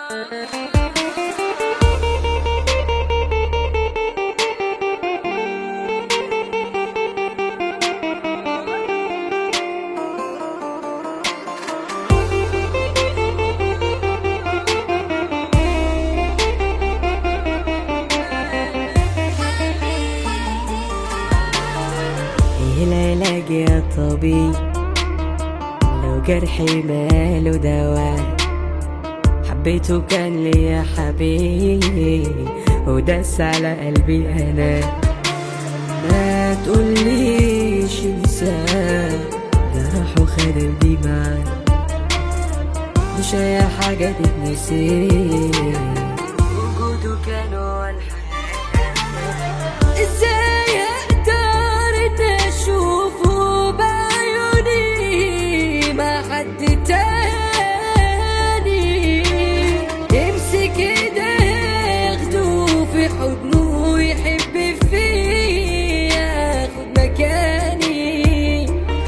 العلاج يا طبيب لو جرحي ماله دواء، حبيته كان ليا حبيب وداس على قلبي انا. ما تقوليش انساه، ده راح وخد قلبي معاه، مش اي حاجة تتنسي، وجوده كان هو الحياة. ازاي قدرت اشوفه بعيوني مع حد تاني، يمسك ايده ياخده في حضنه ويحب فيه ياخد مكاني.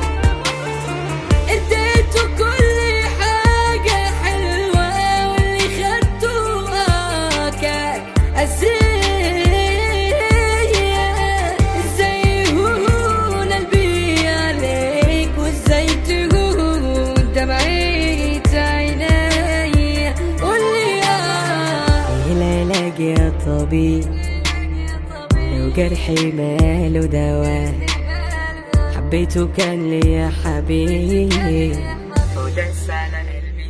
اديته كل حاجة حلوة واللي خدته كان يا طبيب لو جرحي ماله دواء، حبيته كان ليا حبيب وداس على قلبي.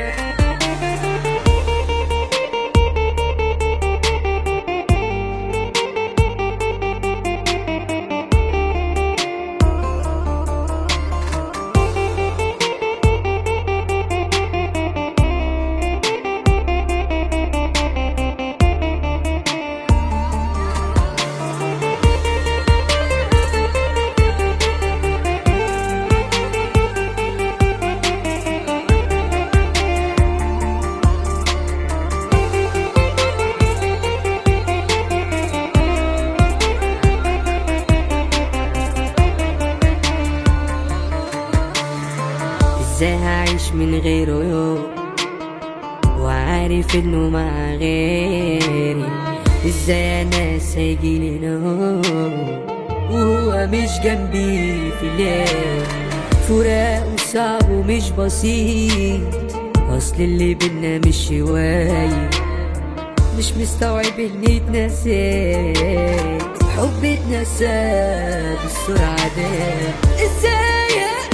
ازاي هعيش من غيره يوم وعارف انه مع غيري؟ ازاي انا سايجيلي نوم وهو مش جنبي في الليل؟ فراقه صعب ومش بسيط، اصل اللي بينا مش هواية، مش مستوعب اني اتنسيت، حبي اتنسى بالسرعة دي. ازاي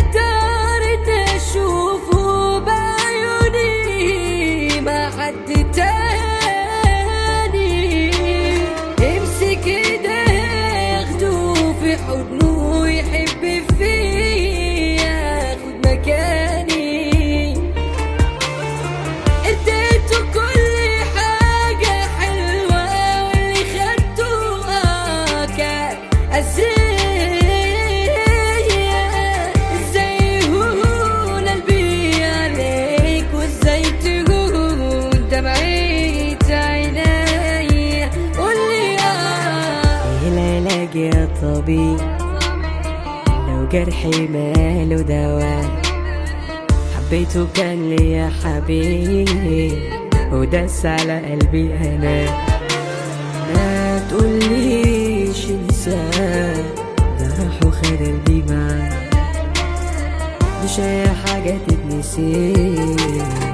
اشوفه بعيوني مع حد تاني، يمسك ايده ياخده في حضنه ويحب فيه ياخد مكاني. اديته كل حاجة حلوة واللي خدته كان يا طبيب لو جرحي ماله دواء، حبيته كان ليا حبيب وداس على قلبي انا. ما تقوليش انساه، ده راح وخد قلبي معاه، مش اي حاجة تتنسي.